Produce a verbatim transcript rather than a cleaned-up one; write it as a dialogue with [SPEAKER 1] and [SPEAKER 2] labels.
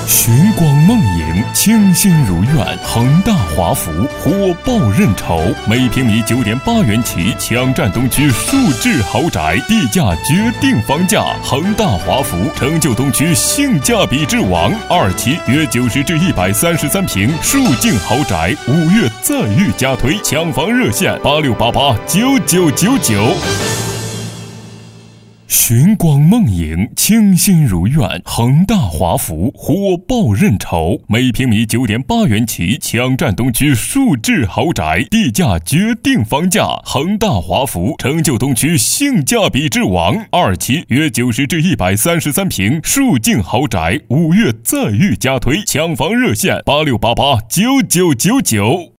[SPEAKER 1] 寻光梦影，清新如愿。恒大华府火爆认筹，每平米九点八元起，抢占东区数至豪宅，地价决定房价。恒大华府成就东区性价比之王，二期约九十至一百三十三平，数境豪宅，五月再遇加推，抢房热线八六八八九九九九。寻光梦影，清新如愿。恒大华府火爆认筹，每平米九点八元起，抢占东区数至豪宅，地价决定房价。恒大华府成就东区性价比之王，二期约九十至一百三十三平，数境豪宅，五月再遇加推，抢房热线八六八八九九九九。